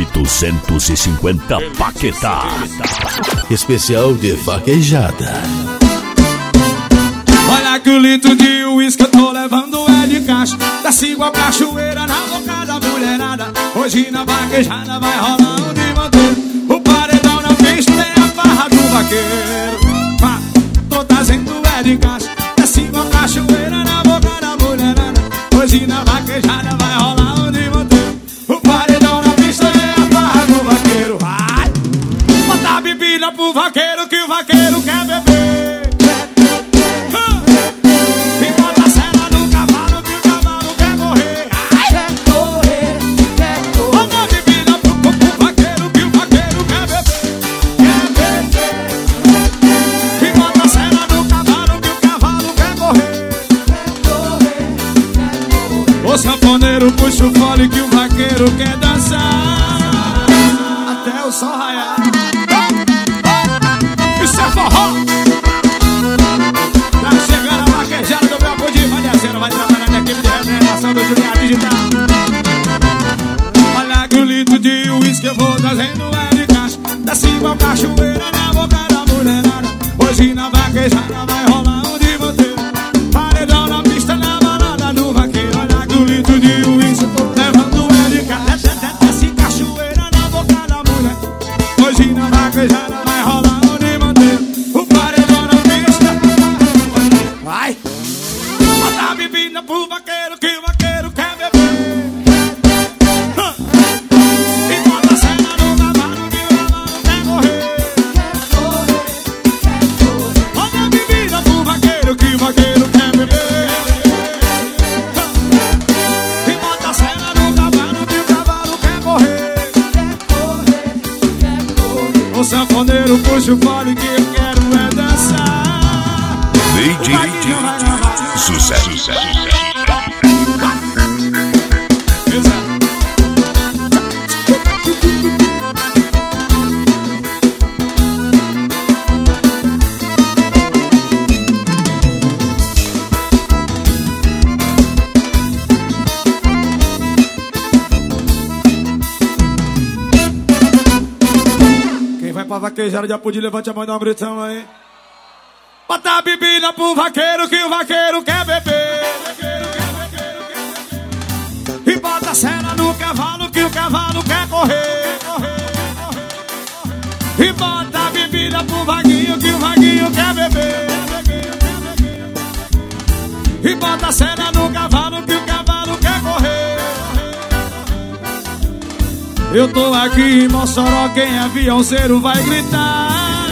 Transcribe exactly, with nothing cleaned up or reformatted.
nove duzentos e cinquenta Paquetá. Especial de vaquejada. Olha que o litro de uísque eu tô levando é de caixa. Desce igual cachoeira na boca da mulherada. Hoje na vaquejada vai rolar um de manter. O paredão na pista é a farra do vaqueiro. Ah, tô trazendo é de caixa. Desce igual cachoeira na boca da mulherada. Hoje na vaquejada vai rolar um de manter. O paredão na pista é a farra do vaqueiro. Vai, bota a bebida pro vaqueiro que o vaqueiro quer beber. O sanfoneiro puxa o fole que o vaqueiro quer dançar até o sol raiar. Isso é forró. Tá chegando a vaquejada do meu pudim. Vai descendo, vai trabalhar na equipe de representação do Juliá Digital. Olha que o litro de uísque eu vou trazendo é de caixa. Desce igual cachoeira na boca da mulherada. Hoje na vaquejada vai rolar um de manter. Paredão na pista, na balada do vaqueiro. Olha que o litro de uísque levando é de caixa. Desce cachoeira na boca da mulher. Hoje na vaquejada vai rolar um de manter. O paredão na pista. Vai! Bota a bebida pro vaqueiro que o vaqueiro quer beber. E bota a cena no cavalo que o cavalo quer correr. Bota a bebida pro vaqueiro que o vaqueiro quer beber. E bota a cena no cavalo que o cavalo quer correr. O sanfoneiro puxa o fole que eu quero é dançar. D J Sucesso. Quem vai pra vaquejada de Apodi, levante a mão e dá um gritão aí. Bota a bebida pro vaqueiro que o vaqueiro quer beber. E bota a cena no cavalo que o cavalo quer correr. E bota a bebida pro vaguinho que o vaguinho quer beber. E bota a cena no cavalo que o cavalo quer correr. Eu tô aqui em Mossoró, quem é aviãozeiro vai gritar.